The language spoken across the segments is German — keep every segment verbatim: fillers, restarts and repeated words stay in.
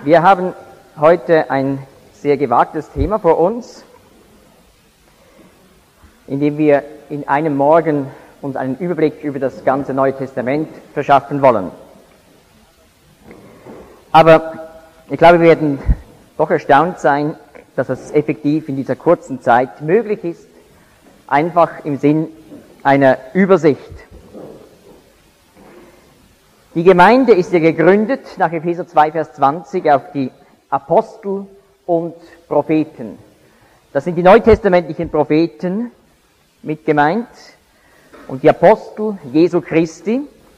Wir haben heute ein sehr gewagtes Thema vor uns, in dem wir in einem Morgen uns einen Überblick über das ganze Neue Testament verschaffen wollen. Aber ich glaube, wir werden doch erstaunt sein, dass es effektiv in dieser kurzen Zeit möglich ist, einfach im Sinn einer Übersicht. Die Gemeinde ist ja gegründet nach Epheser zwei, Vers zwanzig auf die Apostel und Propheten. Das sind die neutestamentlichen Propheten mit gemeint und die Apostel Jesu Christi.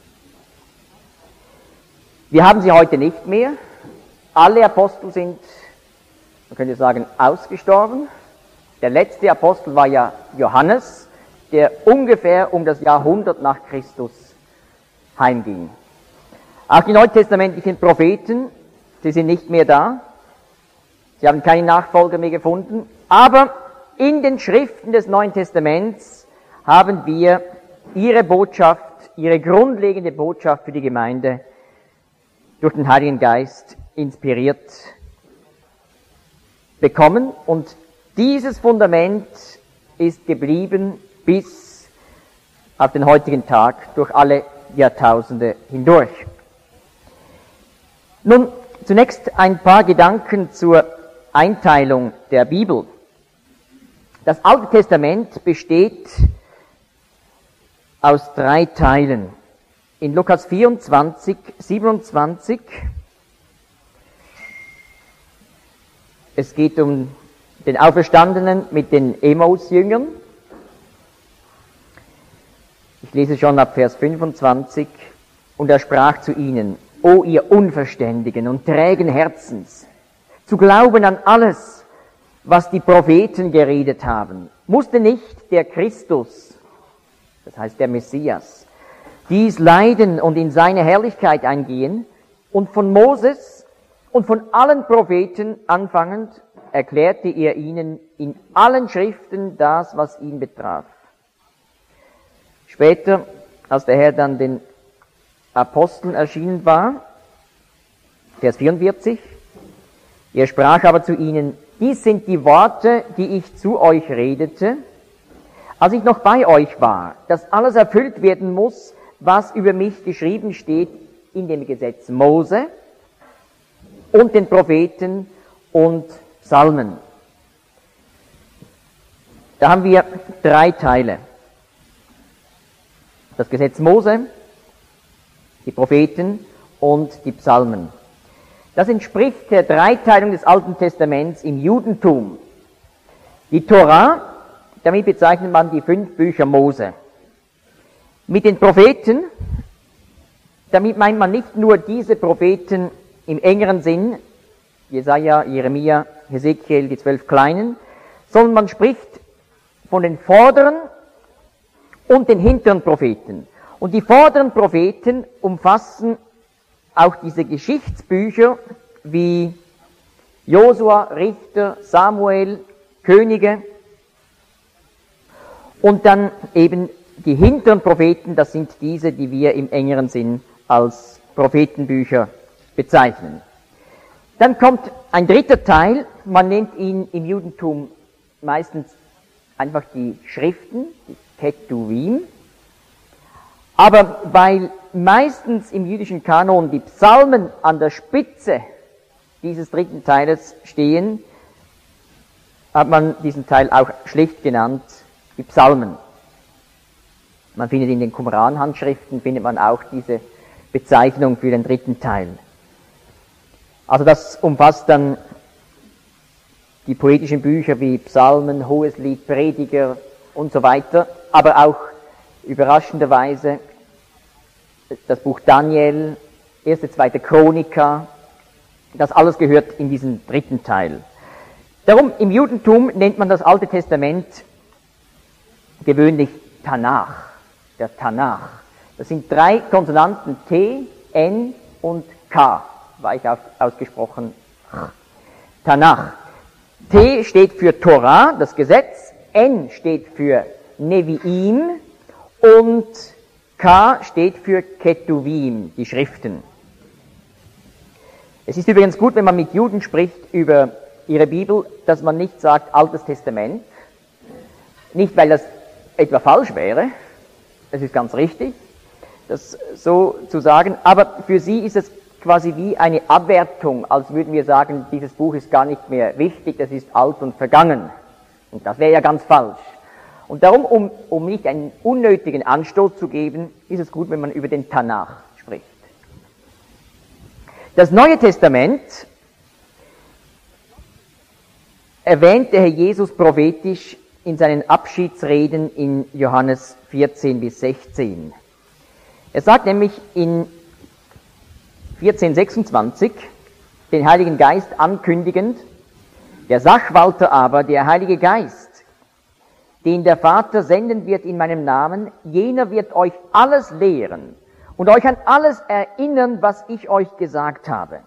Wir haben sie heute nicht mehr. Alle Apostel sind, man könnte sagen, ausgestorben. Der letzte Apostel war ja Johannes, der ungefähr um das Jahrhundert nach Christus heimging. Auch die neutestamentlichen Propheten, sie sind nicht mehr da. Sie haben keine Nachfolger mehr gefunden. Aber in den Schriften des Neuen Testaments haben wir ihre Botschaft, ihre grundlegende Botschaft für die Gemeinde durch den Heiligen Geist inspiriert bekommen. Und dieses Fundament ist geblieben bis auf den heutigen Tag durch alle Jahrtausende hindurch. Nun, zunächst ein paar Gedanken zur Einteilung der Bibel. Das Alte Testament besteht aus drei Teilen. In Lukas vierundzwanzig, siebenundzwanzig, es geht um den Auferstandenen mit den Emmaus-Jüngern. Ich lese schon ab Vers fünfundzwanzig. Und er sprach zu ihnen: O ihr unverständigen und trägen Herzens, zu glauben an alles, was die Propheten geredet haben. Musste nicht der Christus, das heißt der Messias, dies leiden und in seine Herrlichkeit eingehen? Und von Moses und von allen Propheten anfangend erklärte er ihnen in allen Schriften das, was ihn betraf. Später, als der Herr dann den Aposteln erschienen war, Vers vierundvierzig, er sprach aber zu ihnen: Dies sind die Worte, die ich zu euch redete, als ich noch bei euch war, dass alles erfüllt werden muss, was über mich geschrieben steht in dem Gesetz Mose und den Propheten und Psalmen. Da haben wir drei Teile. Das Gesetz Mose, die Propheten und die Psalmen. Das entspricht der Dreiteilung des Alten Testaments im Judentum. Die Tora, damit bezeichnet man die fünf Bücher Mose. Mit den Propheten, damit meint man nicht nur diese Propheten im engeren Sinn, Jesaja, Jeremia, Hesekiel, die zwölf Kleinen, sondern man spricht von den vorderen und den hinteren Propheten. Und die vorderen Propheten umfassen auch diese Geschichtsbücher wie Josua, Richter, Samuel, Könige. Und dann eben die hinteren Propheten, das sind diese, die wir im engeren Sinn als Prophetenbücher bezeichnen. Dann kommt ein dritter Teil, man nennt ihn im Judentum meistens einfach die Schriften, die Ketuvim. Aber weil meistens im jüdischen Kanon die Psalmen an der Spitze dieses dritten Teiles stehen, hat man diesen Teil auch schlicht genannt, die Psalmen. Man findet in den Qumran-Handschriften, findet man auch diese Bezeichnung für den dritten Teil. Also das umfasst dann die poetischen Bücher wie Psalmen, Hoheslied, Prediger und so weiter, aber auch überraschenderweise das Buch Daniel, erste, zweite Chronika, das alles gehört in diesen dritten Teil. Darum, im Judentum nennt man das Alte Testament gewöhnlich Tanach, der Tanach. Das sind drei Konsonanten T, N und K, weich ausgesprochen. Tanach. T steht für Torah, das Gesetz, N steht für Neviim und K steht für Ketuvim, die Schriften. Es ist übrigens gut, wenn man mit Juden spricht über ihre Bibel, dass man nicht sagt Altes Testament, nicht weil das etwa falsch wäre, das ist ganz richtig, das so zu sagen, aber für sie ist es quasi wie eine Abwertung, als würden wir sagen, dieses Buch ist gar nicht mehr wichtig, das ist alt und vergangen. Und das wäre ja ganz falsch. Und darum, um, um nicht einen unnötigen Anstoß zu geben, ist es gut, wenn man über den Tanach spricht. Das Neue Testament erwähnt der Herr Jesus prophetisch in seinen Abschiedsreden in Johannes vierzehn bis sechzehn. Er sagt nämlich in vierzehn sechsundzwanzig, den Heiligen Geist ankündigend, der Sachwalter aber, der Heilige Geist, den der Vater senden wird in meinem Namen, jener wird euch alles lehren und euch an alles erinnern, was ich euch gesagt habe.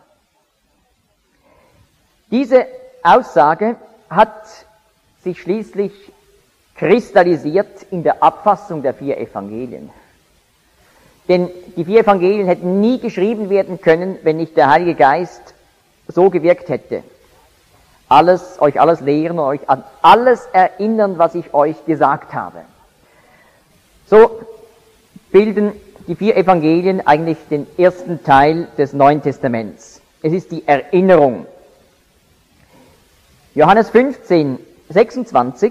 Diese Aussage hat sich schließlich kristallisiert in der Abfassung der vier Evangelien. Denn die vier Evangelien hätten nie geschrieben werden können, wenn nicht der Heilige Geist so gewirkt hätte. Alles, euch alles lehren und euch an alles erinnern, was ich euch gesagt habe. So bilden die vier Evangelien eigentlich den ersten Teil des Neuen Testaments. Es ist die Erinnerung. Johannes fünfzehn sechsundzwanzig,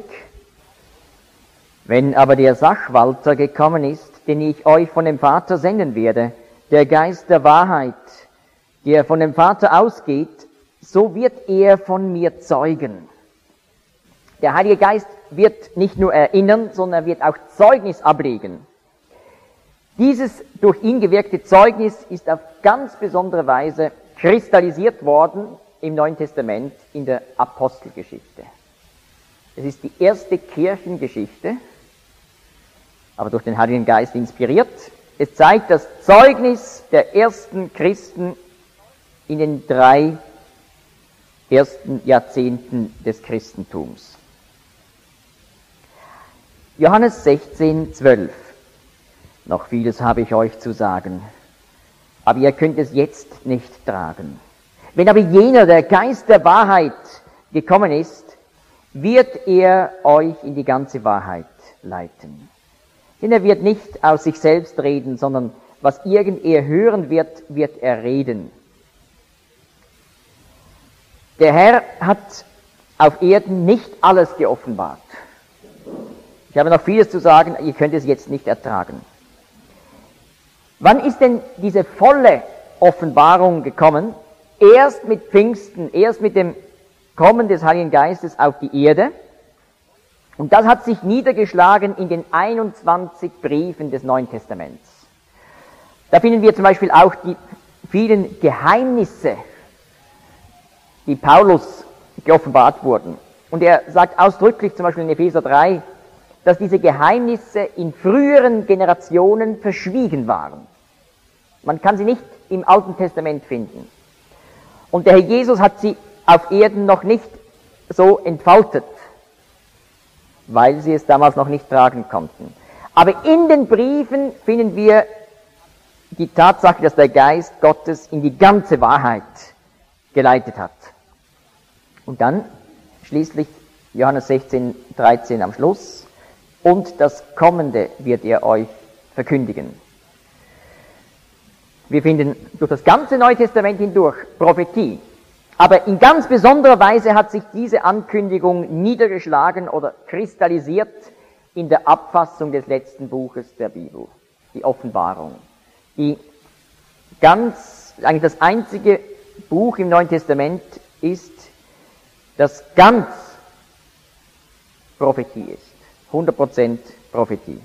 wenn aber der Sachwalter gekommen ist, den ich euch von dem Vater senden werde, der Geist der Wahrheit, der von dem Vater ausgeht, so wird er von mir zeugen. Der Heilige Geist wird nicht nur erinnern, sondern er wird auch Zeugnis ablegen. Dieses durch ihn gewirkte Zeugnis ist auf ganz besondere Weise kristallisiert worden im Neuen Testament in der Apostelgeschichte. Es ist die erste Kirchengeschichte, aber durch den Heiligen Geist inspiriert. Es zeigt das Zeugnis der ersten Christen in den drei ersten Jahrzehnten des Christentums. Johannes sechzehn zwölf. Noch vieles habe ich euch zu sagen, aber ihr könnt es jetzt nicht tragen. Wenn aber jener, der Geist der Wahrheit, gekommen ist, wird er euch in die ganze Wahrheit leiten. Denn er wird nicht aus sich selbst reden, sondern was irgend er hören wird, wird er reden. Der Herr hat auf Erden nicht alles geoffenbart. Ich habe noch vieles zu sagen, ihr könnt es jetzt nicht ertragen. Wann ist denn diese volle Offenbarung gekommen? Erst mit Pfingsten, erst mit dem Kommen des Heiligen Geistes auf die Erde. Und das hat sich niedergeschlagen in den einundzwanzig Briefen des Neuen Testaments. Da finden wir zum Beispiel auch die vielen Geheimnisse, die Paulus geoffenbart wurden. Und er sagt ausdrücklich, zum Beispiel in Epheser drei, dass diese Geheimnisse in früheren Generationen verschwiegen waren. Man kann sie nicht im Alten Testament finden. Und der Herr Jesus hat sie auf Erden noch nicht so entfaltet, weil sie es damals noch nicht tragen konnten. Aber in den Briefen finden wir die Tatsache, dass der Geist Gottes in die ganze Wahrheit geleitet hat. Und dann schließlich Johannes sechzehn dreizehn am Schluss. Und das Kommende wird er euch verkündigen. Wir finden durch das ganze Neue Testament hindurch Prophetie. Aber in ganz besonderer Weise hat sich diese Ankündigung niedergeschlagen oder kristallisiert in der Abfassung des letzten Buches der Bibel, die Offenbarung. Die ganz, eigentlich das einzige Buch im Neuen Testament ist, das ganz Prophetie ist. hundert Prozent Prophetie.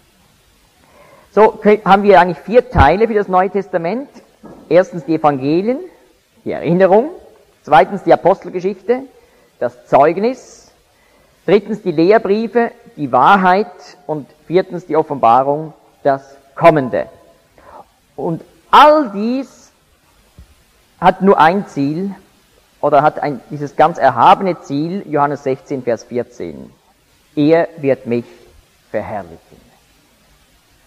So haben wir eigentlich vier Teile für das Neue Testament. Erstens die Evangelien, die Erinnerung. Zweitens die Apostelgeschichte, das Zeugnis. Drittens die Lehrbriefe, die Wahrheit. Und viertens die Offenbarung, das Kommende. Und all dies hat nur ein Ziel, oder hat ein, dieses ganz erhabene Ziel, Johannes sechzehn, Vers vierzehn. Er wird mich verherrlichen.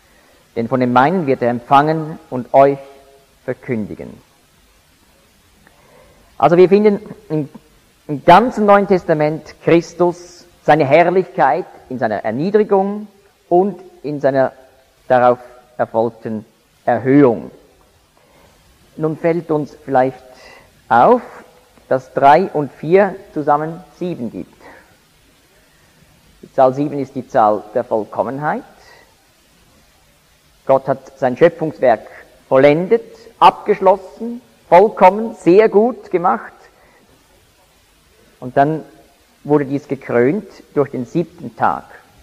Denn von dem meinen wird er empfangen und euch verkündigen. Also wir finden im, im ganzen Neuen Testament Christus, seine Herrlichkeit in seiner Erniedrigung und in seiner darauf erfolgten Erhöhung. Nun fällt uns vielleicht auf, dass drei und vier zusammen sieben gibt. Die Zahl sieben ist die Zahl der Vollkommenheit. Gott hat sein Schöpfungswerk vollendet, abgeschlossen, vollkommen, sehr gut gemacht. Und dann wurde dies gekrönt durch den siebten Tag.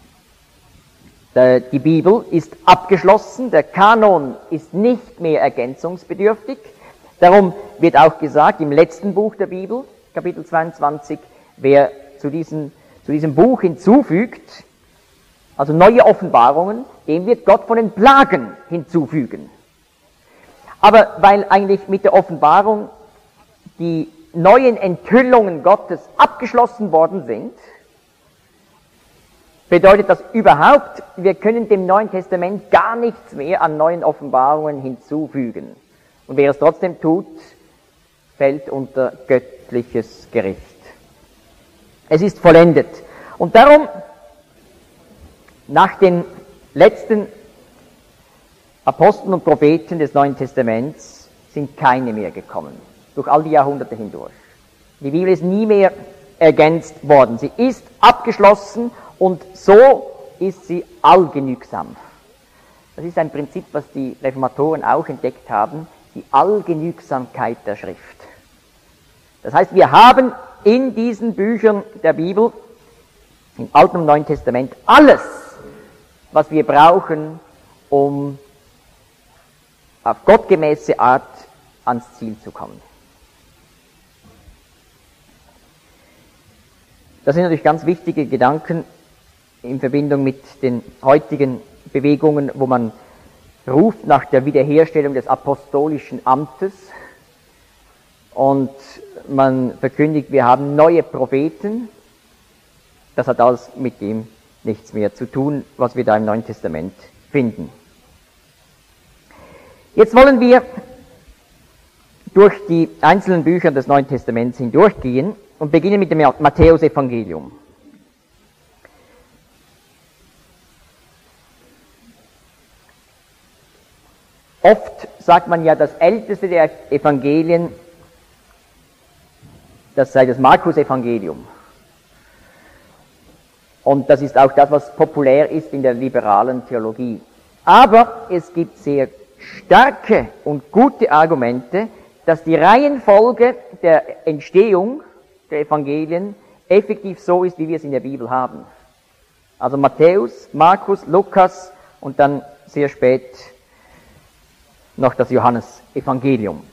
Die Bibel ist abgeschlossen, der Kanon ist nicht mehr ergänzungsbedürftig. Darum wird auch gesagt im letzten Buch der Bibel, Kapitel zweiundzwanzig, wer zu diesem, zu diesem Buch hinzufügt, also neue Offenbarungen, dem wird Gott von den Plagen hinzufügen. Aber weil eigentlich mit der Offenbarung die neuen Enthüllungen Gottes abgeschlossen worden sind, bedeutet das überhaupt, wir können dem Neuen Testament gar nichts mehr an neuen Offenbarungen hinzufügen. Und wer es trotzdem tut, fällt unter göttliches Gericht. Es ist vollendet. Und darum, nach den letzten Aposteln und Propheten des Neuen Testaments sind keine mehr gekommen, durch all die Jahrhunderte hindurch. Die Bibel ist nie mehr ergänzt worden. Sie ist abgeschlossen und so ist sie allgenügsam. Das ist ein Prinzip, was die Reformatoren auch entdeckt haben, die Allgenügsamkeit der Schrift. Das heißt, wir haben in diesen Büchern der Bibel, im Alten und Neuen Testament, alles, was wir brauchen, um auf gottgemäße Art ans Ziel zu kommen. Das sind natürlich ganz wichtige Gedanken in Verbindung mit den heutigen Bewegungen, wo man ruft nach der Wiederherstellung des apostolischen Amtes und man verkündigt, wir haben neue Propheten. Das hat alles mit dem nichts mehr zu tun, was wir da im Neuen Testament finden. Jetzt wollen wir durch die einzelnen Bücher des Neuen Testaments hindurchgehen und beginnen mit dem Matthäusevangelium. Oft sagt man ja, das älteste der Evangelien, das sei das Markus-Evangelium. Und das ist auch das, was populär ist in der liberalen Theologie. Aber es gibt sehr starke und gute Argumente, dass die Reihenfolge der Entstehung der Evangelien effektiv so ist, wie wir es in der Bibel haben. Also Matthäus, Markus, Lukas und dann sehr spät noch das Johannes-Evangelium.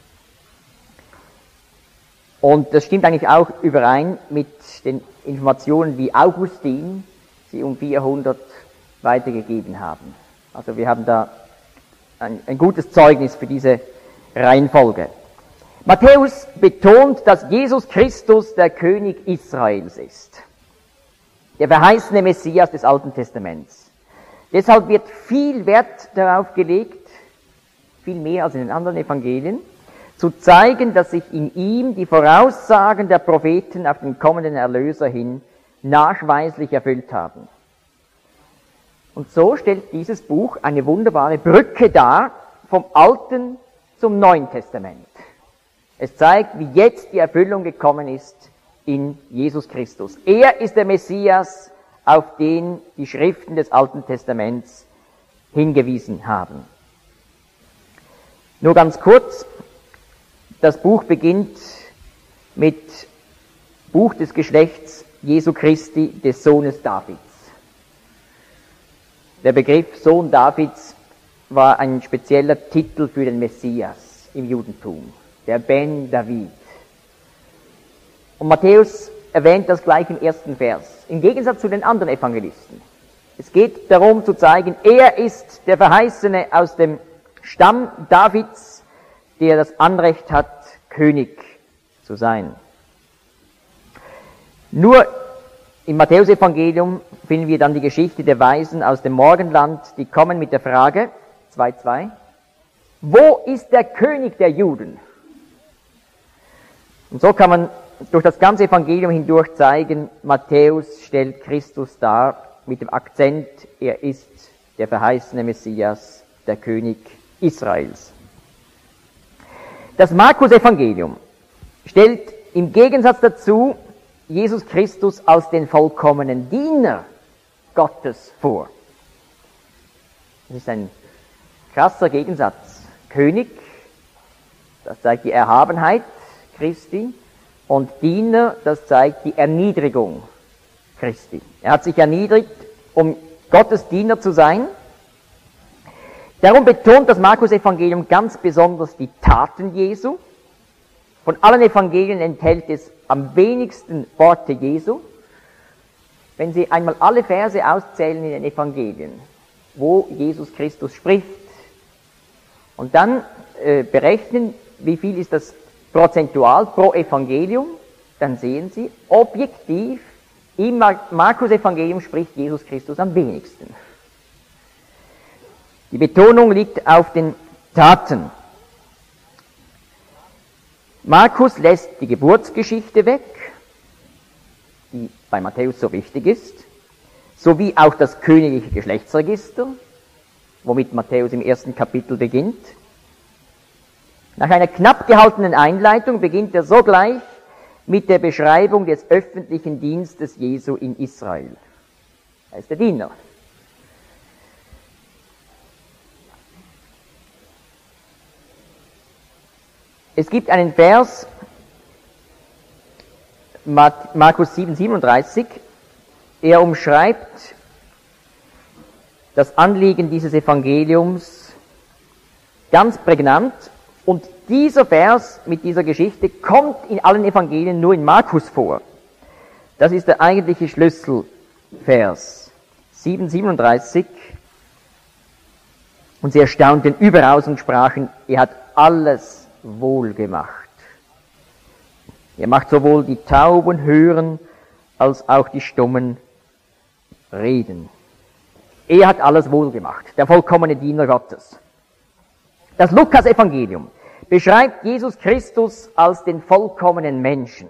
Und das stimmt eigentlich auch überein mit den Informationen, wie Augustin sie um vierhundert weitergegeben haben. Also wir haben da ein, ein gutes Zeugnis für diese Reihenfolge. Matthäus betont, dass Jesus Christus der König Israels ist, der verheißene Messias des Alten Testaments. Deshalb wird viel Wert darauf gelegt, viel mehr als in den anderen Evangelien, zu zeigen, dass sich in ihm die Voraussagen der Propheten auf den kommenden Erlöser hin nachweislich erfüllt haben. Und so stellt dieses Buch eine wunderbare Brücke dar vom Alten zum Neuen Testament. Es zeigt, wie jetzt die Erfüllung gekommen ist in Jesus Christus. Er ist der Messias, auf den die Schriften des Alten Testaments hingewiesen haben. Nur ganz kurz, das Buch beginnt mit Buch des Geschlechts Jesu Christi, des Sohnes Davids. Der Begriff Sohn Davids war ein spezieller Titel für den Messias im Judentum, der Ben David. Und Matthäus erwähnt das gleich im ersten Vers, im Gegensatz zu den anderen Evangelisten. Es geht darum zu zeigen, er ist der Verheißene aus dem Stamm Davids, der das Anrecht hat, König zu sein. Nur im Matthäusevangelium finden wir dann die Geschichte der Weisen aus dem Morgenland, die kommen mit der Frage, zwei zwei, wo ist der König der Juden? Und so kann man durch das ganze Evangelium hindurch zeigen, Matthäus stellt Christus dar mit dem Akzent, er ist der verheißene Messias, der König Israels. Das Markus-Evangelium stellt im Gegensatz dazu Jesus Christus als den vollkommenen Diener Gottes vor. Das ist ein krasser Gegensatz. König, das zeigt die Erhabenheit Christi, und Diener, das zeigt die Erniedrigung Christi. Er hat sich erniedrigt, um Gottes Diener zu sein. Darum betont das Markus-Evangelium ganz besonders die Taten Jesu. Von allen Evangelien enthält es am wenigsten Worte Jesu. Wenn Sie einmal alle Verse auszählen in den Evangelien, wo Jesus Christus spricht, und dann äh, berechnen, wie viel ist das prozentual pro Evangelium, dann sehen Sie, objektiv, im Markus-Evangelium spricht Jesus Christus am wenigsten. Die Betonung liegt auf den Taten. Markus lässt die Geburtsgeschichte weg, die bei Matthäus so wichtig ist, sowie auch das königliche Geschlechtsregister, womit Matthäus im ersten Kapitel beginnt. Nach einer knapp gehaltenen Einleitung beginnt er sogleich mit der Beschreibung des öffentlichen Dienstes Jesu in Israel. Er ist der Diener. Es gibt einen Vers, Markus sieben, siebenunddreißig, er umschreibt das Anliegen dieses Evangeliums ganz prägnant, und dieser Vers mit dieser Geschichte kommt in allen Evangelien nur in Markus vor. Das ist der eigentliche Schlüsselvers. sieben, siebenunddreißig. Und sie erstaunten überaus und sprachen, er hat alles wohl gemacht. Er macht sowohl die Tauben hören, als auch die Stummen reden. Er hat alles wohl gemacht, der vollkommene Diener Gottes. Das Lukas-Evangelium beschreibt Jesus Christus als den vollkommenen Menschen.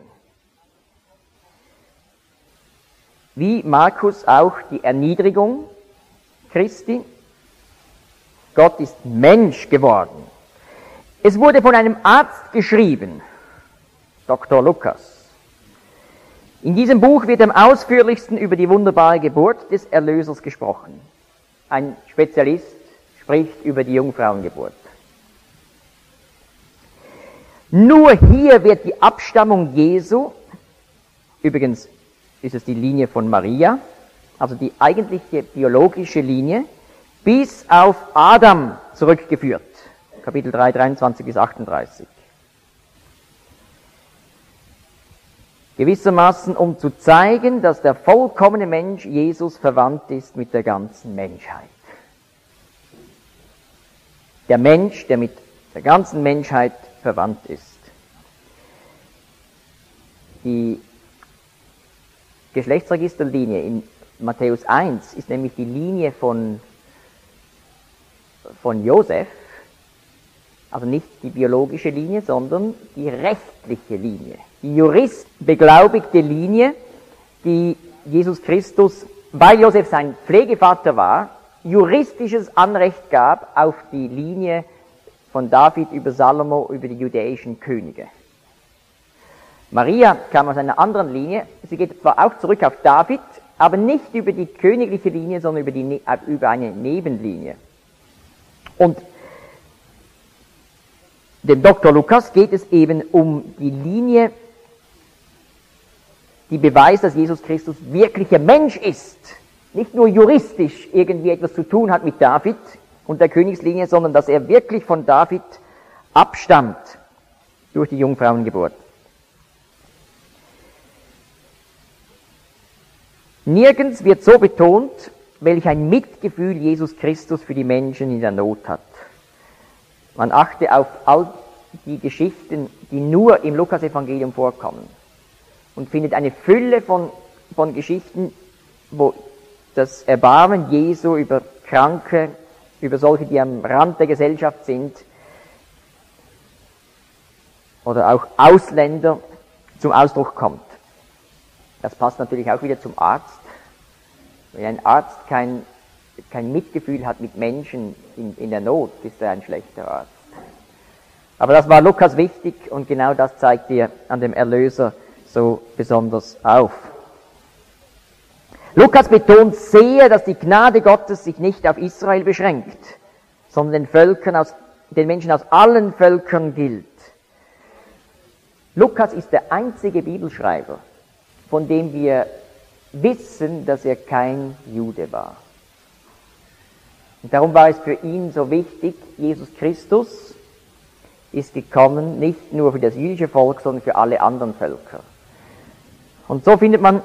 Wie Markus auch die Erniedrigung Christi. Gott ist Mensch geworden. Es wurde von einem Arzt geschrieben, Doktor Lukas. In diesem Buch wird am ausführlichsten über die wunderbare Geburt des Erlösers gesprochen. Ein Spezialist spricht über die Jungfrauengeburt. Nur hier wird die Abstammung Jesu, übrigens ist es die Linie von Maria, also die eigentliche biologische Linie, bis auf Adam zurückgeführt. Kapitel drei, dreiundzwanzig bis achtunddreißig. Gewissermaßen, um zu zeigen, dass der vollkommene Mensch Jesus verwandt ist mit der ganzen Menschheit. Der Mensch, der mit der ganzen Menschheit verwandt ist. Die Geschlechtsregisterlinie in Matthäus eins ist nämlich die Linie von, von Josef, also nicht die biologische Linie, sondern die rechtliche Linie, die juristbeglaubigte Linie, die Jesus Christus, weil Josef sein Pflegevater war, juristisches Anrecht gab auf die Linie von David über Salomo, über die judäischen Könige. Maria kam aus einer anderen Linie, sie geht zwar auch zurück auf David, aber nicht über die königliche Linie, sondern über, die, über eine Nebenlinie. Und dem Doktor Lukas geht es eben um die Linie, die beweist, dass Jesus Christus wirklicher Mensch ist. Nicht nur juristisch irgendwie etwas zu tun hat mit David und der Königslinie, sondern dass er wirklich von David abstammt durch die Jungfrauengeburt. Nirgends wird so betont, welch ein Mitgefühl Jesus Christus für die Menschen in der Not hat. Man achte auf all die Geschichten, die nur im Lukas-Evangelium vorkommen, und findet eine Fülle von, von Geschichten, wo das Erbarmen Jesu über Kranke, über solche, die am Rand der Gesellschaft sind, oder auch Ausländer zum Ausdruck kommt. Das passt natürlich auch wieder zum Arzt. Wenn ein Arzt kein, kein Mitgefühl hat mit Menschen in, in der Not, ist er ein schlechter Arzt. Aber das war Lukas wichtig und genau das zeigt er an dem Erlöser so besonders auf. Lukas betont sehr, dass die Gnade Gottes sich nicht auf Israel beschränkt, sondern den Völkern aus, den Menschen aus allen Völkern gilt. Lukas ist der einzige Bibelschreiber, von dem wir wissen, dass er kein Jude war. Und darum war es für ihn so wichtig, Jesus Christus ist gekommen, nicht nur für das jüdische Volk, sondern für alle anderen Völker. Und so findet man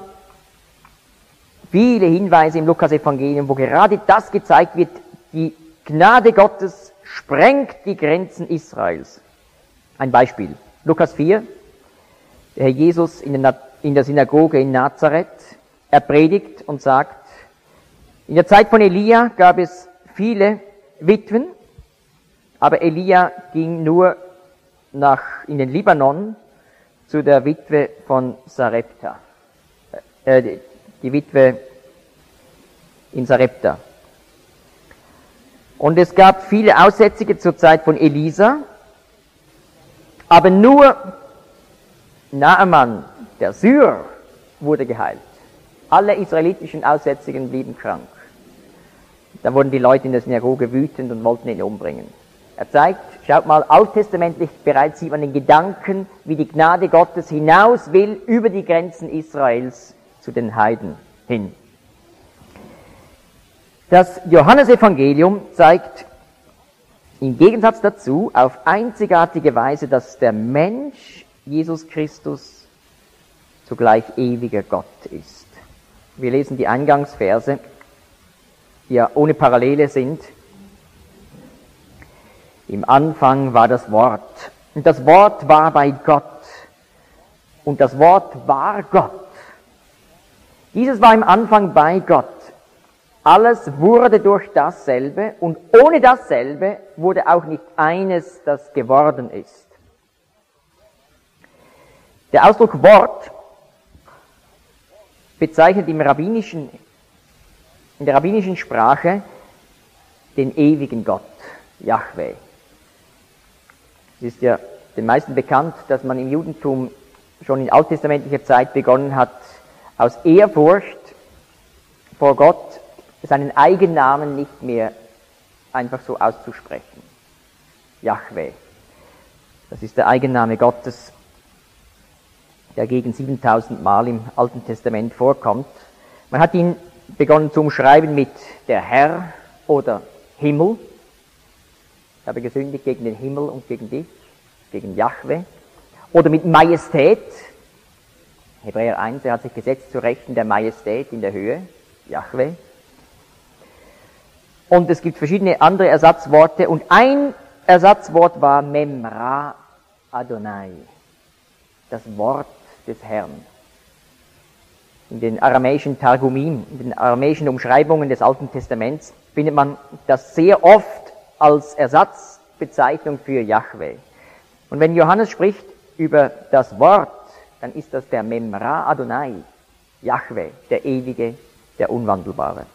viele Hinweise im Lukas-Evangelium, wo gerade das gezeigt wird, die Gnade Gottes sprengt die Grenzen Israels. Ein Beispiel, Lukas vier, der Herr Jesus in der, in der Synagoge in Nazareth, er predigt und sagt, in der Zeit von Elia gab es viele Witwen, aber Elia ging nur nach, in den Libanon zu der Witwe von Sarepta, äh, die, die Witwe in Sarepta. Und es gab viele Aussätzige zur Zeit von Elisa, aber nur Naaman, der Syrer, wurde geheilt. Alle israelitischen Aussätzigen blieben krank. Da wurden die Leute in der Synagoge wütend und wollten ihn umbringen. Er zeigt, schaut mal, alttestamentlich bereits sieht man den Gedanken, wie die Gnade Gottes hinaus will über die Grenzen Israels zu den Heiden hin. Das Johannesevangelium zeigt im Gegensatz dazu auf einzigartige Weise, dass der Mensch, Jesus Christus, zugleich ewiger Gott ist. Wir lesen die Eingangsverse, die ja ohne Parallele sind. Im Anfang war das Wort, und das Wort war bei Gott, und das Wort war Gott. Dieses war im Anfang bei Gott. Alles wurde durch dasselbe, und ohne dasselbe wurde auch nicht eines, das geworden ist. Der Ausdruck Wort bezeichnet im rabbinischen, in der rabbinischen Sprache den ewigen Gott, Jahwe. Es ist ja den meisten bekannt, dass man im Judentum schon in alttestamentlicher Zeit begonnen hat, aus Ehrfurcht vor Gott seinen Eigennamen nicht mehr einfach so auszusprechen. Jahwe. Das ist der Eigenname Gottes, der gegen siebentausend Mal im Alten Testament vorkommt. Man hat ihn begonnen zu umschreiben mit der Herr oder Himmel. Ich habe gesündigt gegen den Himmel und gegen dich, gegen Jahwe. Oder mit Majestät. Hebräer eins, er hat sich gesetzt zu Rechten der Majestät in der Höhe, Jahwe. Und es gibt verschiedene andere Ersatzworte. Und ein Ersatzwort war Memra Adonai, das Wort des Herrn. In den aramäischen Targumim, in den aramäischen Umschreibungen des Alten Testaments findet man das sehr oft als Ersatzbezeichnung für Jahwe. Und wenn Johannes spricht über das Wort, dann ist das der Memra Adonai, Jahwe, der Ewige, der Unwandelbare.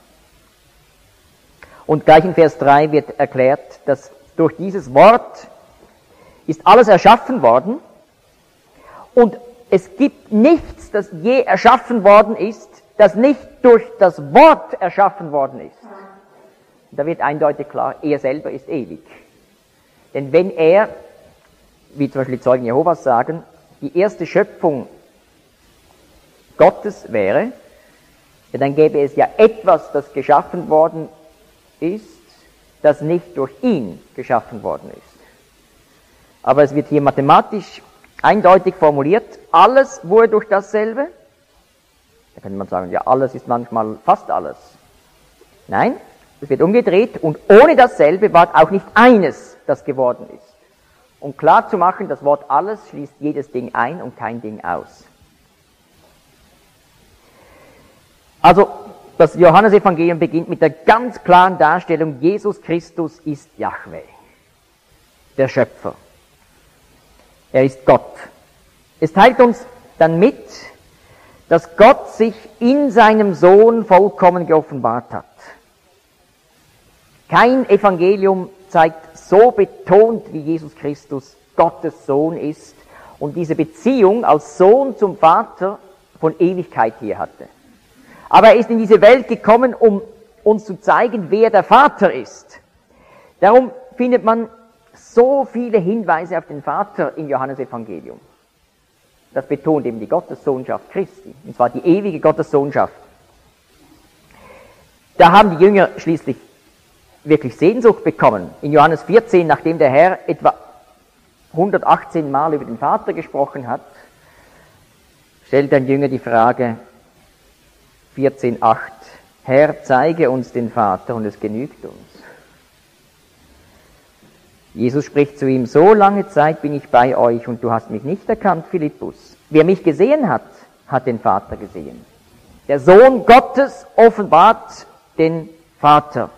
Und gleich in Vers drei wird erklärt, dass durch dieses Wort ist alles erschaffen worden und es gibt nichts, das je erschaffen worden ist, das nicht durch das Wort erschaffen worden ist. Da wird eindeutig klar, er selber ist ewig. Denn wenn er, wie zum Beispiel die Zeugen Jehovas sagen, die erste Schöpfung Gottes wäre, ja, dann gäbe es ja etwas, das geschaffen worden ist, das nicht durch ihn geschaffen worden ist. Aber es wird hier mathematisch eindeutig formuliert, alles wurde durch dasselbe. Da könnte man sagen, ja, alles ist manchmal fast alles. Nein, es wird umgedreht und ohne dasselbe war auch nicht eines, das geworden ist. Um klar zu machen, das Wort alles schließt jedes Ding ein und kein Ding aus. Also, das Johannesevangelium beginnt mit der ganz klaren Darstellung, Jesus Christus ist Jahwe, der Schöpfer. Er ist Gott. Es teilt uns dann mit, dass Gott sich in seinem Sohn vollkommen geoffenbart hat. Kein Evangelium zeigt so betont, wie Jesus Christus Gottes Sohn ist und diese Beziehung als Sohn zum Vater von Ewigkeit her hatte. Aber er ist in diese Welt gekommen, um uns zu zeigen, wer der Vater ist. Darum findet man so viele Hinweise auf den Vater im Johannesevangelium. Das betont eben die Gottessohnschaft Christi, und zwar die ewige Gottessohnschaft. Da haben die Jünger schließlich wirklich Sehnsucht bekommen. In Johannes vierzehn, nachdem der Herr etwa hundertachtzehn Mal über den Vater gesprochen hat, stellt ein Jünger die Frage, vierzehn acht, Herr, zeige uns den Vater und es genügt uns. Jesus spricht zu ihm, so lange Zeit bin ich bei euch und du hast mich nicht erkannt, Philippus. Wer mich gesehen hat, hat den Vater gesehen. Der Sohn Gottes offenbart den Vater.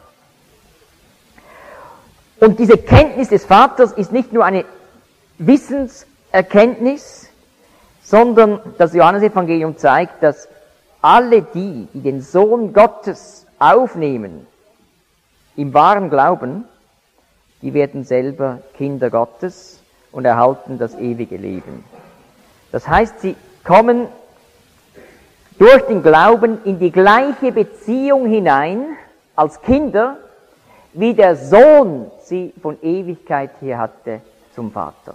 Und diese Kenntnis des Vaters ist nicht nur eine Wissenserkenntnis, sondern das Johannesevangelium zeigt, dass alle die, die den Sohn Gottes aufnehmen, im wahren Glauben, die werden selber Kinder Gottes und erhalten das ewige Leben. Das heißt, sie kommen durch den Glauben in die gleiche Beziehung hinein als Kinder, wie der Sohn sie von Ewigkeit her hatte zum Vater.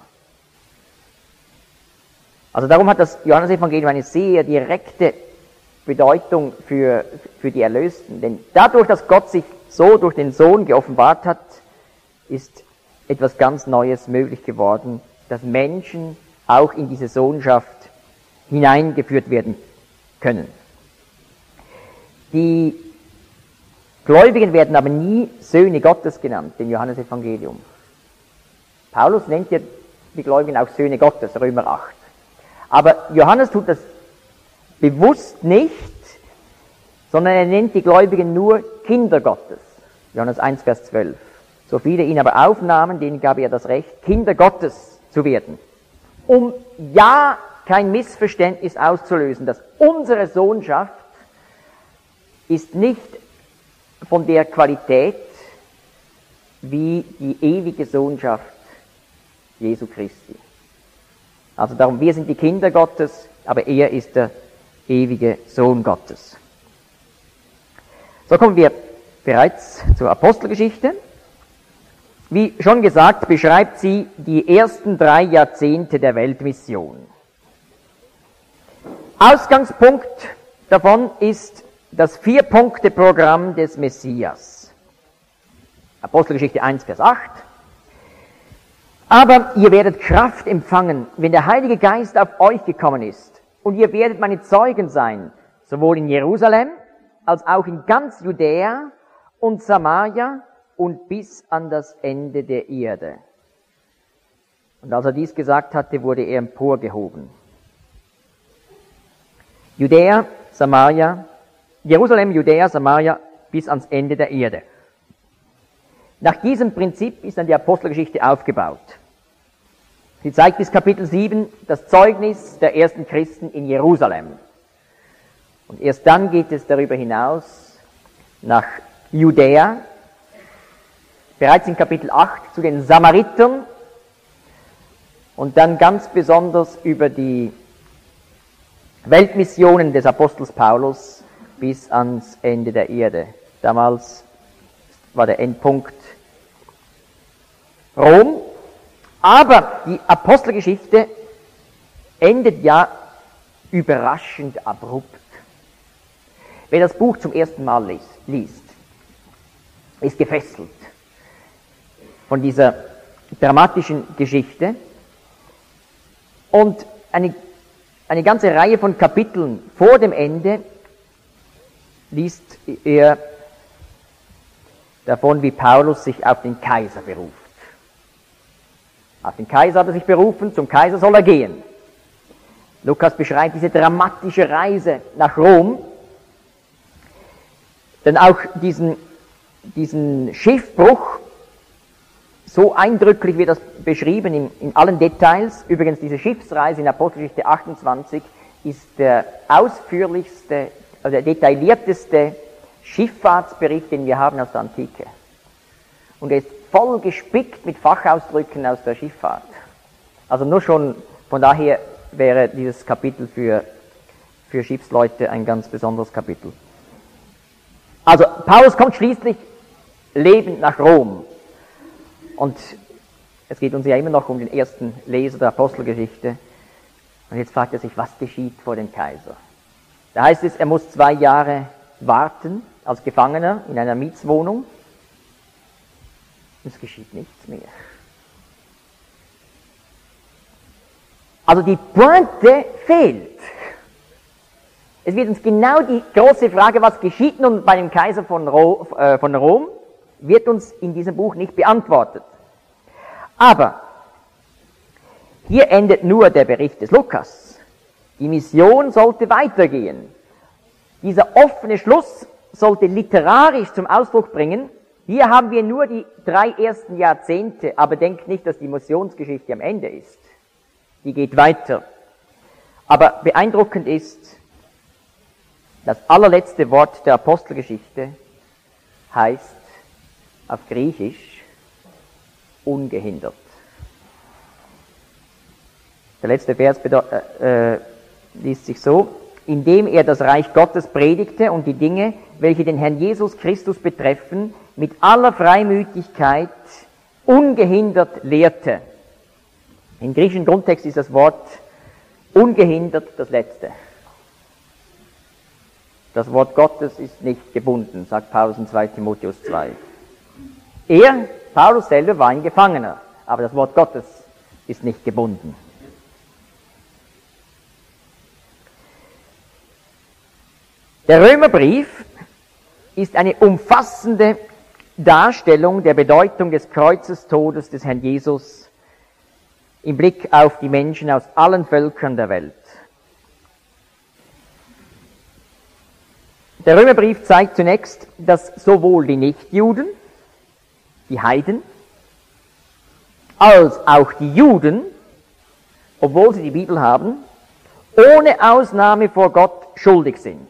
Also darum hat das Johannesevangelium eine sehr direkte Bedeutung für, für die Erlösten. Denn dadurch, dass Gott sich so durch den Sohn geoffenbart hat, ist etwas ganz Neues möglich geworden, dass Menschen auch in diese Sohnschaft hineingeführt werden können. Die Gläubigen werden aber nie Söhne Gottes genannt, im Johannesevangelium. Paulus nennt ja die Gläubigen auch Söhne Gottes, Römer acht. Aber Johannes tut das bewusst nicht, sondern er nennt die Gläubigen nur Kinder Gottes. Johannes eins, Vers zwölf. So viele ihn aber aufnahmen, denen gab er das Recht, Kinder Gottes zu werden. Um ja kein Missverständnis auszulösen, dass unsere Sohnschaft ist nicht von der Qualität wie die ewige Sohnschaft Jesu Christi. Also darum, wir sind die Kinder Gottes, aber er ist der ewige Sohn Gottes. So kommen wir bereits zur Apostelgeschichte. Wie schon gesagt, beschreibt sie die ersten drei Jahrzehnte der Weltmission. Ausgangspunkt davon ist das Vier-Punkte-Programm des Messias. Apostelgeschichte eins, Vers acht. Aber ihr werdet Kraft empfangen, wenn der Heilige Geist auf euch gekommen ist. Und ihr werdet meine Zeugen sein, sowohl in Jerusalem als auch in ganz Judäa und Samaria und bis an das Ende der Erde. Und als er dies gesagt hatte, wurde er emporgehoben. Judäa, Samaria, Jerusalem, Judäa, Samaria bis ans Ende der Erde. Nach diesem Prinzip ist dann die Apostelgeschichte aufgebaut. Sie zeigt bis Kapitel sieben das Zeugnis der ersten Christen in Jerusalem. Und erst dann geht es darüber hinaus nach Judäa, bereits in Kapitel acht zu den Samaritern und dann ganz besonders über die Weltmissionen des Apostels Paulus bis ans Ende der Erde. Damals war der Endpunkt Rom, aber die Apostelgeschichte endet ja überraschend abrupt. Wer das Buch zum ersten Mal liest, liest ist gefesselt von dieser dramatischen Geschichte und eine, eine ganze Reihe von Kapiteln vor dem Ende liest er davon, wie Paulus sich auf den Kaiser beruft. Auf den Kaiser hat er sich berufen, zum Kaiser soll er gehen. Lukas beschreibt diese dramatische Reise nach Rom, dann auch diesen, diesen Schiffbruch so eindrücklich wird das beschrieben in, in allen Details. Übrigens, diese Schiffsreise in Apostelgeschichte achtundzwanzig ist der ausführlichste, also der detaillierteste Schifffahrtsbericht, den wir haben aus der Antike. Und er ist voll gespickt mit Fachausdrücken aus der Schifffahrt. Also nur schon, von daher wäre dieses Kapitel für, für Schiffsleute ein ganz besonderes Kapitel. Also Paulus kommt schließlich lebend nach Rom. Und es geht uns ja immer noch um den ersten Leser der Apostelgeschichte. Und jetzt fragt er sich, was geschieht vor dem Kaiser? Da heißt es, er muss zwei Jahre warten als Gefangener in einer Mietswohnung. Es geschieht nichts mehr. Also die Pointe fehlt. Es wird uns genau die große Frage, was geschieht nun bei dem Kaiser von, Ro, äh, von Rom, wird uns in diesem Buch nicht beantwortet. Aber hier endet nur der Bericht des Lukas. Die Mission sollte weitergehen. Dieser offene Schluss sollte literarisch zum Ausdruck bringen, hier haben wir nur die drei ersten Jahrzehnte, aber denkt nicht, dass die Missionsgeschichte am Ende ist. Die geht weiter. Aber beeindruckend ist, das allerletzte Wort der Apostelgeschichte heißt auf Griechisch ungehindert. Der letzte Vers äh, äh, liest sich so: Indem er das Reich Gottes predigte und die Dinge, welche den Herrn Jesus Christus betreffen, mit aller Freimütigkeit ungehindert lehrte. Im griechischen Grundtext ist das Wort ungehindert das letzte. Das Wort Gottes ist nicht gebunden, sagt Paulus in zweiter Timotheus zwei. Er, Paulus selber, war ein Gefangener, aber das Wort Gottes ist nicht gebunden. Der Römerbrief ist eine umfassende Darstellung der Bedeutung des Kreuzestodes des Herrn Jesus im Blick auf die Menschen aus allen Völkern der Welt. Der Römerbrief zeigt zunächst, dass sowohl die Nichtjuden, die Heiden, als auch die Juden, obwohl sie die Bibel haben, ohne Ausnahme vor Gott schuldig sind.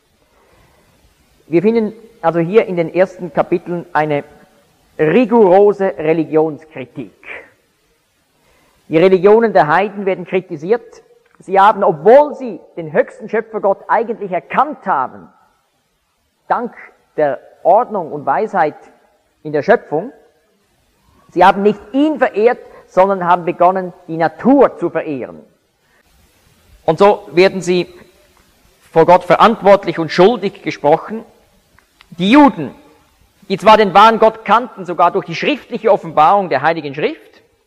Wir finden also hier in den ersten Kapiteln eine rigorose Religionskritik. Die Religionen der Heiden werden kritisiert. Sie haben, obwohl sie den höchsten Schöpfergott eigentlich erkannt haben, dank der Ordnung und Weisheit in der Schöpfung, sie haben nicht ihn verehrt, sondern haben begonnen, die Natur zu verehren. Und so werden sie vor Gott verantwortlich und schuldig gesprochen. Die Juden, die zwar den wahren Gott kannten, sogar durch die schriftliche Offenbarung der Heiligen Schrift,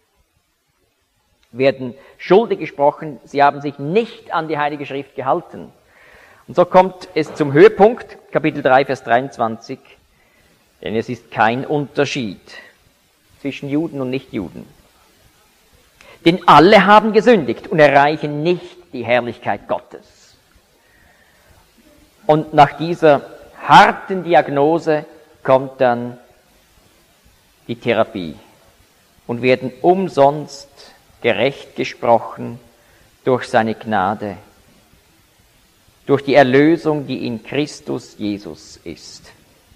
werden schuldig gesprochen, sie haben sich nicht an die Heilige Schrift gehalten. Und so kommt es zum Höhepunkt, Kapitel drei, Vers dreiundzwanzig, denn es ist kein Unterschied zwischen Juden und Nichtjuden. Denn alle haben gesündigt und erreichen nicht die Herrlichkeit Gottes. Und nach dieser harten Diagnose kommt dann die Therapie und werden umsonst gerecht gesprochen durch seine Gnade, durch die Erlösung, die in Christus Jesus ist.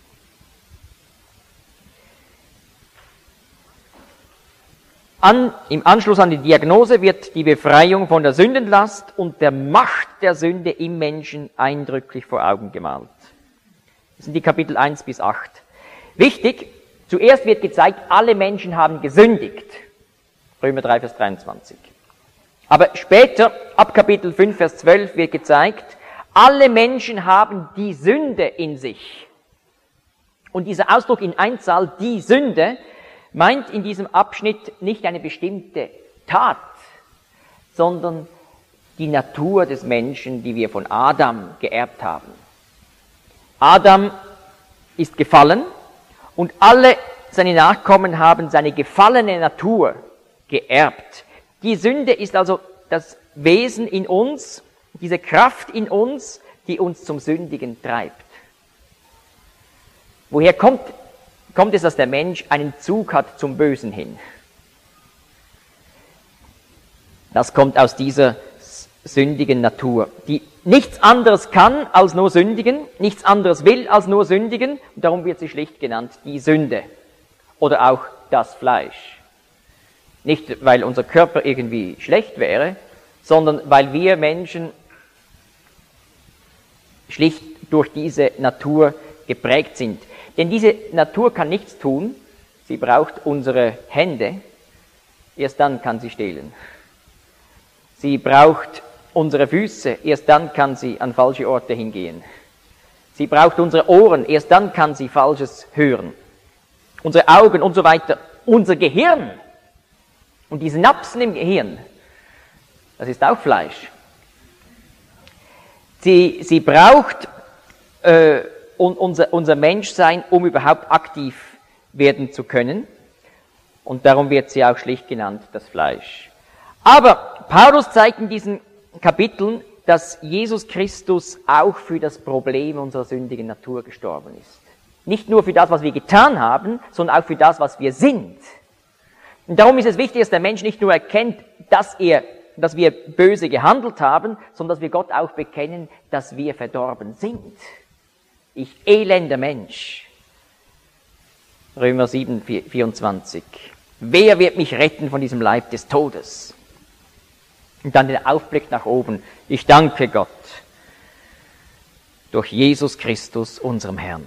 An, Im Anschluss an die Diagnose wird die Befreiung von der Sündenlast und der Macht der Sünde im Menschen eindrücklich vor Augen gemalt. Das sind die Kapitel eins bis acht. Wichtig, zuerst wird gezeigt, alle Menschen haben gesündigt. Römer drei, Vers dreiundzwanzig. Aber später, ab Kapitel fünf, Vers zwölf, wird gezeigt, alle Menschen haben die Sünde in sich. Und dieser Ausdruck in Einzahl, die Sünde, meint in diesem Abschnitt nicht eine bestimmte Tat, sondern die Natur des Menschen, die wir von Adam geerbt haben. Adam ist gefallen und alle seine Nachkommen haben seine gefallene Natur geerbt. Die Sünde ist also das Wesen in uns, diese Kraft in uns, die uns zum Sündigen treibt. Woher kommt kommt es, dass der Mensch einen Zug hat zum Bösen hin. Das kommt aus dieser sündigen Natur, die nichts anderes kann als nur sündigen, nichts anderes will als nur sündigen, und darum wird sie schlicht genannt die Sünde oder auch das Fleisch. Nicht, weil unser Körper irgendwie schlecht wäre, sondern weil wir Menschen schlicht durch diese Natur geprägt sind. Denn diese Natur kann nichts tun, sie braucht unsere Hände, erst dann kann sie stehlen. Sie braucht unsere Füße, erst dann kann sie an falsche Orte hingehen. Sie braucht unsere Ohren, erst dann kann sie Falsches hören. Unsere Augen und so weiter. Unser Gehirn und die Synapsen im Gehirn, das ist auch Fleisch. Sie, sie braucht äh, unser, unser Menschsein, um überhaupt aktiv werden zu können. Und darum wird sie auch schlicht genannt, das Fleisch. Aber Paulus zeigt in diesen Kapiteln, dass Jesus Christus auch für das Problem unserer sündigen Natur gestorben ist. Nicht nur für das, was wir getan haben, sondern auch für das, was wir sind. Und darum ist es wichtig, dass der Mensch nicht nur erkennt, dass er, dass wir böse gehandelt haben, sondern dass wir Gott auch bekennen, dass wir verdorben sind. Ich elender Mensch. Römer sieben, vierundzwanzig. Wer wird mich retten von diesem Leib des Todes? Und dann der Aufblick nach oben. Ich danke Gott durch Jesus Christus, unserem Herrn.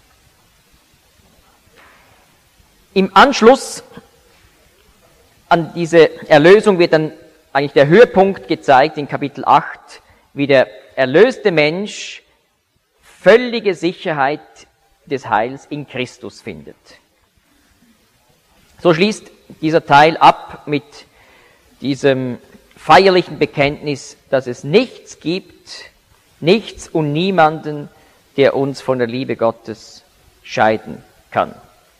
Im Anschluss an diese Erlösung wird dann eigentlich der Höhepunkt gezeigt in Kapitel acht, wie der erlöste Mensch völlige Sicherheit des Heils in Christus findet. So schließt dieser Teil ab mit diesem feierlichen Bekenntnis, dass es nichts gibt, nichts und niemanden, der uns von der Liebe Gottes scheiden kann.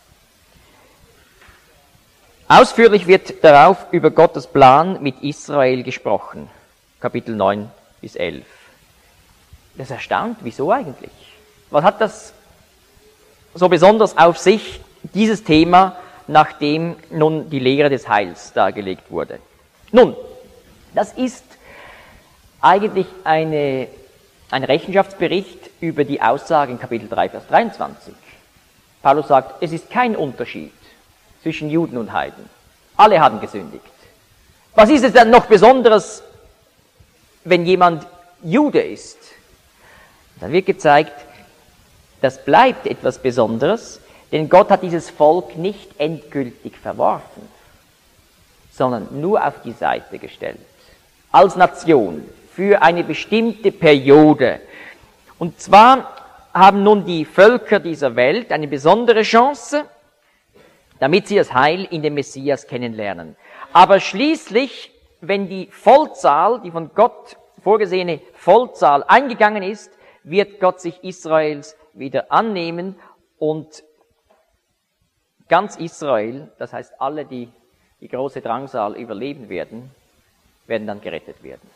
Ausführlich wird darauf über Gottes Plan mit Israel gesprochen, Kapitel neun bis elf. Das erstaunt, wieso eigentlich? Was hat das so besonders auf sich, dieses Thema, nachdem nun die Lehre des Heils dargelegt wurde? Nun, das ist eigentlich eine, ein Rechenschaftsbericht über die Aussage in Kapitel drei, Vers dreiundzwanzig. Paulus sagt, es ist kein Unterschied zwischen Juden und Heiden. Alle haben gesündigt. Was ist es denn noch Besonderes, wenn jemand Jude ist? Dann wird gezeigt, das bleibt etwas Besonderes, denn Gott hat dieses Volk nicht endgültig verworfen, sondern nur auf die Seite gestellt. Als Nation, für eine bestimmte Periode. Und zwar haben nun die Völker dieser Welt eine besondere Chance, damit sie das Heil in dem Messias kennenlernen. Aber schließlich, wenn die Vollzahl, die von Gott vorgesehene Vollzahl eingegangen ist, wird Gott sich Israels wieder annehmen und ganz Israel, das heißt alle, die die große Drangsal überleben werden, werden dann gerettet werden.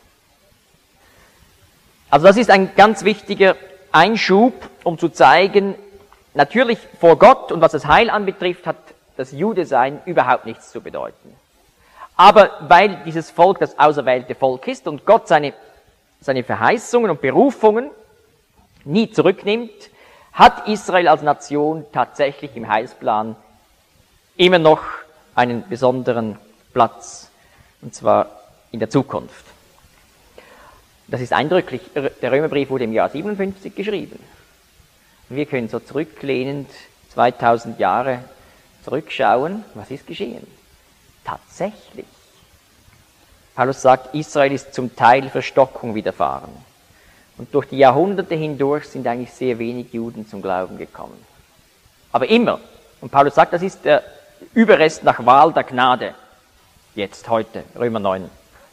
Also das ist ein ganz wichtiger Einschub, um zu zeigen, natürlich vor Gott und was das Heil anbetrifft, hat das Judesein überhaupt nichts zu bedeuten. Aber weil dieses Volk das auserwählte Volk ist und Gott seine, seine Verheißungen und Berufungen nie zurücknimmt, hat Israel als Nation tatsächlich im Heilsplan immer noch einen besonderen Platz, und zwar in der Zukunft. Das ist eindrücklich. Der Römerbrief wurde im Jahr siebenundfünfzig geschrieben. Wir können so zurücklehnend zweitausend Jahre zurückschauen. Was ist geschehen? Tatsächlich. Paulus sagt, Israel ist zum Teil Verstockung widerfahren. Und durch die Jahrhunderte hindurch sind eigentlich sehr wenig Juden zum Glauben gekommen. Aber immer. Und Paulus sagt, das ist der Überrest nach Wahl der Gnade. Jetzt, heute, Römer neun.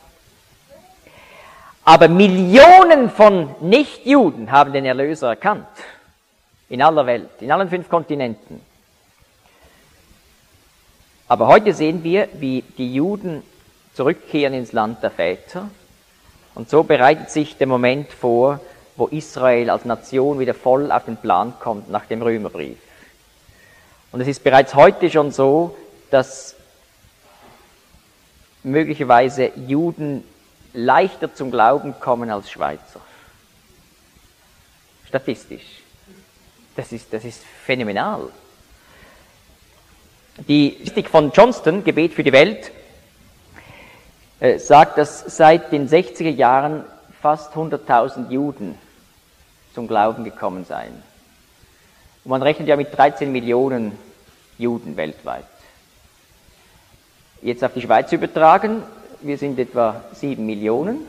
Aber Millionen von Nichtjuden haben den Erlöser erkannt. In aller Welt, in allen fünf Kontinenten. Aber heute sehen wir, wie die Juden zurückkehren ins Land der Väter. Und so bereitet sich der Moment vor, wo Israel als Nation wieder voll auf den Plan kommt nach dem Römerbrief. Und es ist bereits heute schon so, dass möglicherweise Juden leichter zum Glauben kommen als Schweizer. Statistisch. Das ist, das ist phänomenal. Die Statistik von Johnston, Gebet für die Welt, äh, sagt, dass seit den sechziger Jahren fast hunderttausend Juden zum Glauben gekommen seien. Und man rechnet ja mit dreizehn Millionen Juden weltweit. Jetzt auf die Schweiz übertragen, wir sind etwa sieben Millionen.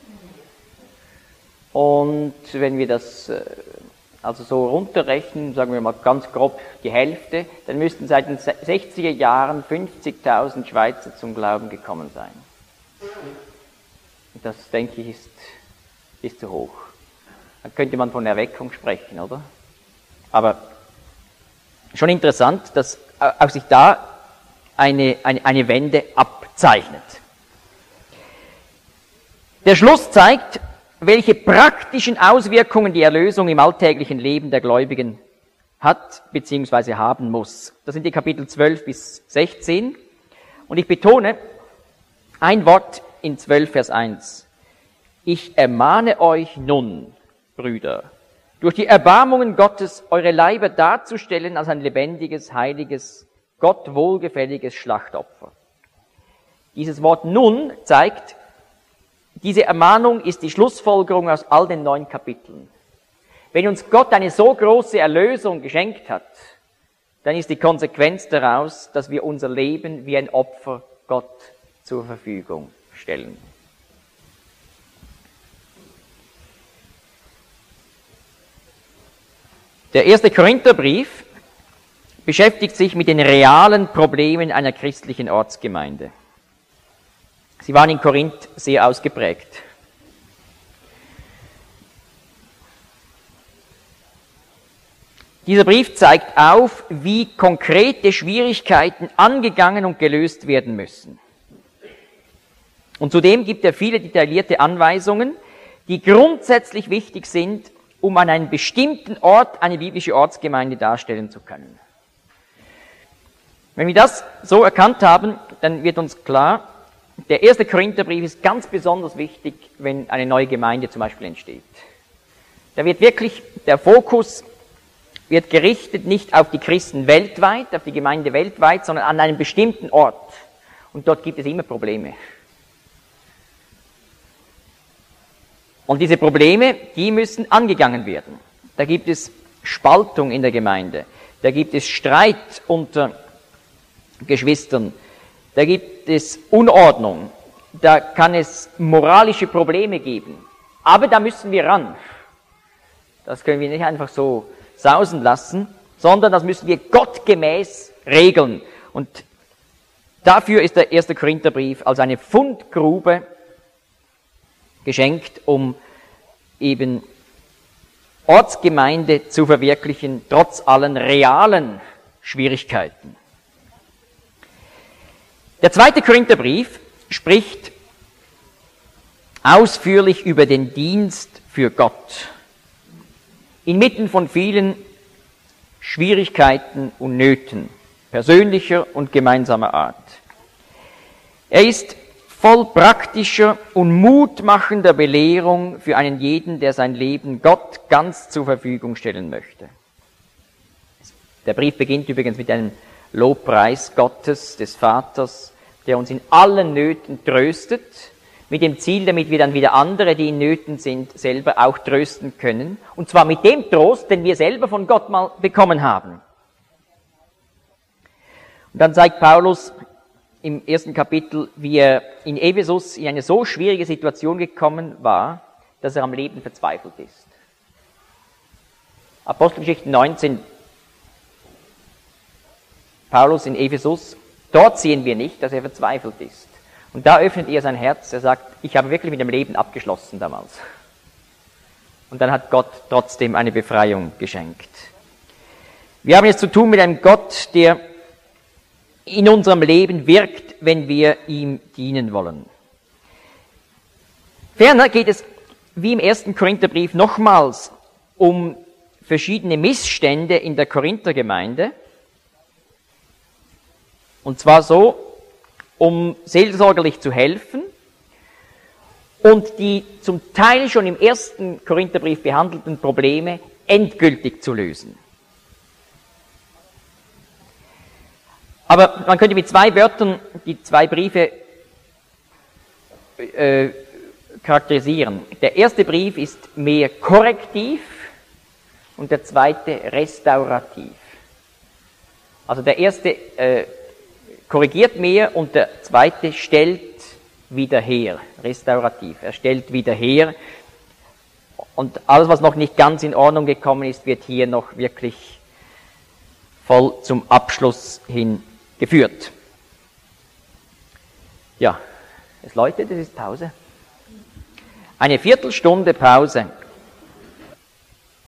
Und wenn wir das äh, also so runterrechnen, sagen wir mal ganz grob die Hälfte, dann müssten seit den sechziger Jahren fünfzigtausend Schweizer zum Glauben gekommen sein. Und das, denke ich, ist, ist zu hoch. Dann könnte man von Erweckung sprechen, oder? Aber schon interessant, dass auch sich da eine, eine, eine Wende abzeichnet. Der Schluss zeigt, welche praktischen Auswirkungen die Erlösung im alltäglichen Leben der Gläubigen hat bzw. haben muss. Das sind die Kapitel zwölf bis sechzehn. Und ich betone ein Wort in zwölf Vers eins. Ich ermahne euch nun, Brüder, durch die Erbarmungen Gottes eure Leiber darzustellen als ein lebendiges, heiliges, Gott wohlgefälliges Schlachtopfer. Dieses Wort nun zeigt, diese Ermahnung ist die Schlussfolgerung aus all den neun Kapiteln. Wenn uns Gott eine so große Erlösung geschenkt hat, dann ist die Konsequenz daraus, dass wir unser Leben wie ein Opfer Gott zur Verfügung stellen. Der erste Korintherbrief beschäftigt sich mit den realen Problemen einer christlichen Ortsgemeinde. Sie waren in Korinth sehr ausgeprägt. Dieser Brief zeigt auf, wie konkrete Schwierigkeiten angegangen und gelöst werden müssen. Und zudem gibt er viele detaillierte Anweisungen, die grundsätzlich wichtig sind, um an einem bestimmten Ort eine biblische Ortsgemeinde darstellen zu können. Wenn wir das so erkannt haben, dann wird uns klar, der erste Korintherbrief ist ganz besonders wichtig, wenn eine neue Gemeinde zum Beispiel entsteht. Da wird wirklich der Fokus wird gerichtet nicht auf die Christen weltweit, auf die Gemeinde weltweit, sondern an einem bestimmten Ort. Und dort gibt es immer Probleme. Und diese Probleme, die müssen angegangen werden. Da gibt es Spaltung in der Gemeinde, da gibt es Streit unter Geschwistern, da gibt es Unordnung, da kann es moralische Probleme geben. Aber da müssen wir ran. Das können wir nicht einfach so sausen lassen, sondern das müssen wir gottgemäß regeln. Und dafür ist der erste Korintherbrief als eine Fundgrube geschenkt, um eben Ortsgemeinde zu verwirklichen, trotz allen realen Schwierigkeiten. Der zweite Korintherbrief spricht ausführlich über den Dienst für Gott, inmitten von vielen Schwierigkeiten und Nöten, persönlicher und gemeinsamer Art. Er ist voll praktischer und mutmachender Belehrung für einen jeden, der sein Leben Gott ganz zur Verfügung stellen möchte. Der Brief beginnt übrigens mit einem Lobpreis Gottes, des Vaters, der uns in allen Nöten tröstet, mit dem Ziel, damit wir dann wieder andere, die in Nöten sind, selber auch trösten können. Und zwar mit dem Trost, den wir selber von Gott mal bekommen haben. Und dann zeigt Paulus im ersten Kapitel, wie er in Ephesus in eine so schwierige Situation gekommen war, dass er am Leben verzweifelt ist. Apostelgeschichte neunzehn, Paulus in Ephesus, dort sehen wir nicht, dass er verzweifelt ist. Und da öffnet er sein Herz, er sagt, ich habe wirklich mit dem Leben abgeschlossen damals. Und dann hat Gott trotzdem eine Befreiung geschenkt. Wir haben jetzt zu tun mit einem Gott, der in unserem Leben wirkt, wenn wir ihm dienen wollen. Ferner geht es, wie im ersten Korintherbrief, nochmals um verschiedene Missstände in der Korinthergemeinde, Und zwar so, um seelsorgerlich zu helfen und die zum Teil schon im ersten Korintherbrief behandelten Probleme endgültig zu lösen. Aber man könnte mit zwei Wörtern die zwei Briefe äh, charakterisieren. Der erste Brief ist mehr korrektiv und der zweite restaurativ. Also der erste äh, korrigiert mehr und der zweite stellt wieder her, restaurativ. Er stellt wieder her und alles, was noch nicht ganz in Ordnung gekommen ist, wird hier noch wirklich voll zum Abschluss hin geführt. Ja, es läutet, es ist Pause. Eine Viertelstunde Pause.